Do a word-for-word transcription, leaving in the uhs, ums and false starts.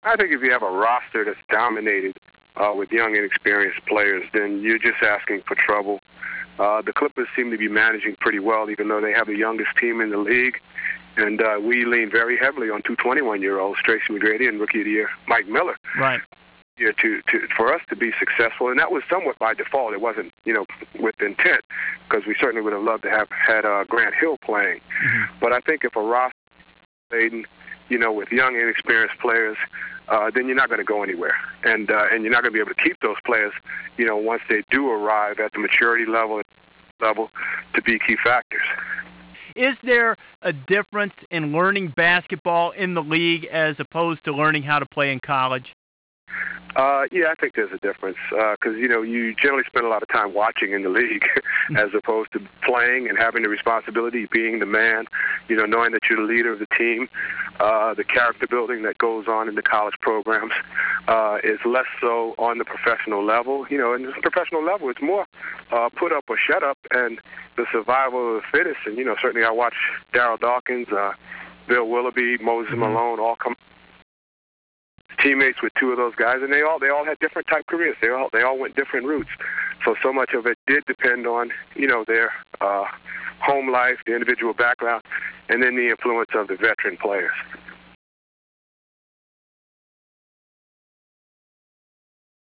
I think if you have a roster that's dominated uh, with young, inexperienced players, then you're just asking for trouble. Uh, the Clippers seem to be managing pretty well, even though they have the youngest team in the league. And uh, we lean very heavily on two twenty-one-year-olds, Tracy McGrady and Rookie of the Year Mike Miller. Right. Yeah, to, to for us to be successful, and that was somewhat by default. It wasn't, you know, with intent, because we certainly would have loved to have had uh, Grant Hill playing. Mm-hmm. But I think if a roster laden, you know, with young, inexperienced players, uh, then you're not going to go anywhere, and uh, and you're not going to be able to keep those players, you know, once they do arrive at the maturity level level to be key factors. Is there a difference in learning basketball in the league as opposed to learning how to play in college? Uh, yeah, I think there's a difference because, uh, you know, you generally spend a lot of time watching in the league as opposed to playing and having the responsibility, being the man, you know, knowing that you're the leader of the team. Uh, the character building that goes on in the college programs uh, is less so on the professional level. You know, in the professional level, it's more uh, put up or shut up and the survival of the fittest. And, you know, certainly I watch Darryl Dawkins, uh, Bill Willoughby, Moses mm-hmm. Malone all come teammates with two of those guys, and they all they all had different type careers. They all they all went different routes. So so much of it did depend on, you know, their uh, home life, the individual background, and then the influence of the veteran players.